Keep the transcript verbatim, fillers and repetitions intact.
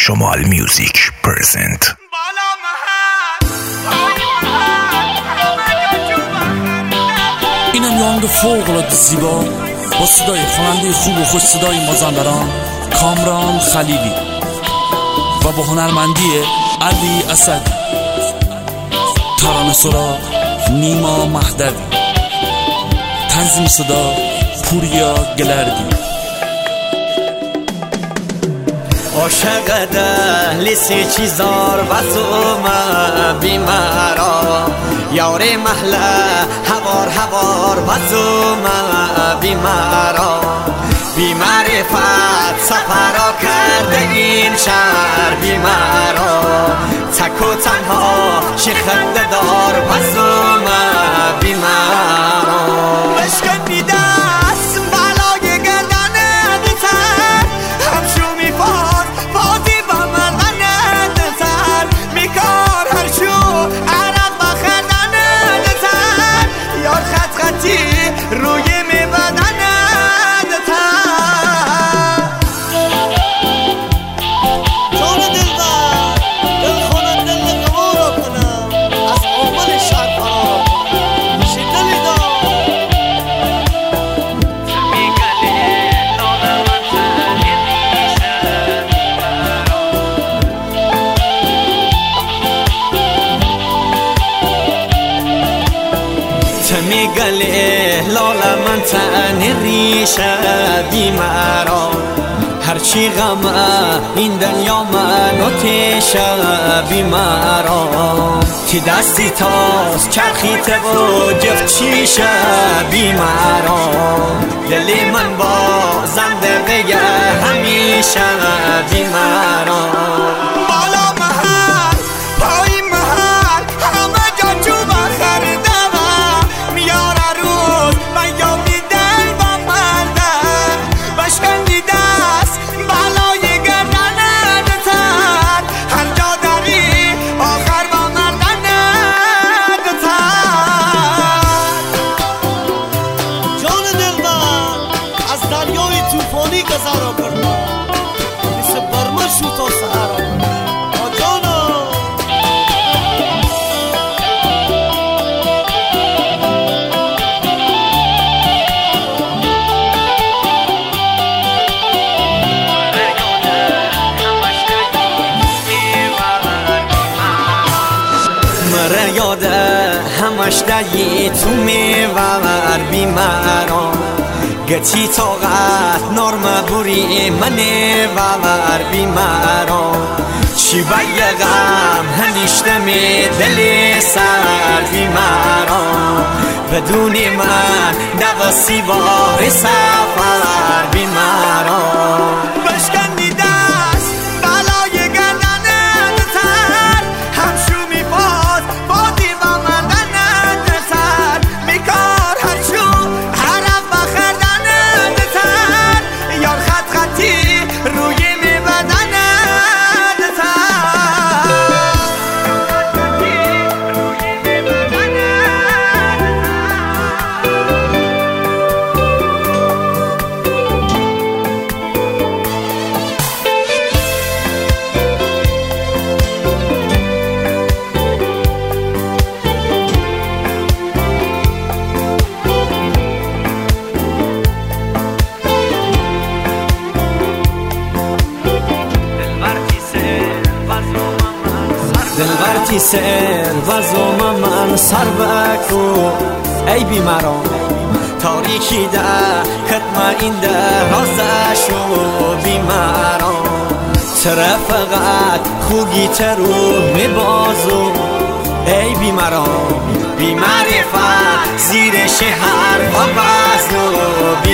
شمال میوزیک پرزنت. اینم یانگ فوق‌العاده زیبا با صدای خواننده خوب و خوش صدای مازندران کامران خلیلی و با هنرمندی علی اسدی، ترانه سرا نیما مهدوی، تنظیم صدا پوریا گلردی. عاشق دهلی سی چیزار بزوم بیمارا یار محله هوار هوار بزوم بیمارا بیمعرفت سفرا کرده این شهر بیمارا تک و تنها شیخنده دار بزوم بیمارا بشکنی دست بلای گردن دیتر همشو میفاد بازی با من دیتر میکار هرشو عرق بخردن دیتر یار خط خطی روی میبدن میگله لالا من تن ریشه بیمارا هرچی غمه این دنیا منو تیشه بیمارا که دستی تاست چرخیت و جفت چیشه بیمارا دلی من با زنده همیشه بیمارا گذارا کرنا مثل برمه شو تا سهارا کرنا آجانا مره یاده همش دایی تو میور بیمارا گتی طاقت نرم بوری منه و بیمارا چی بایگم هنیشته می دلی سر بیمارا بدون من دواسی بار سفر بیمارا بشکندی دست بلای گردن دتر همشو میپاد بادی با من دتر میکار هرشو حرف بخردن روی میبدن دلبرتی سر وزوم من سر بکو ای بیمارا تاریکی ده کتما این ده رازشو بیمارا چرا فقط خوگی ترو میبازو ای بیمارا بیمعرفت زیر شهر و بازو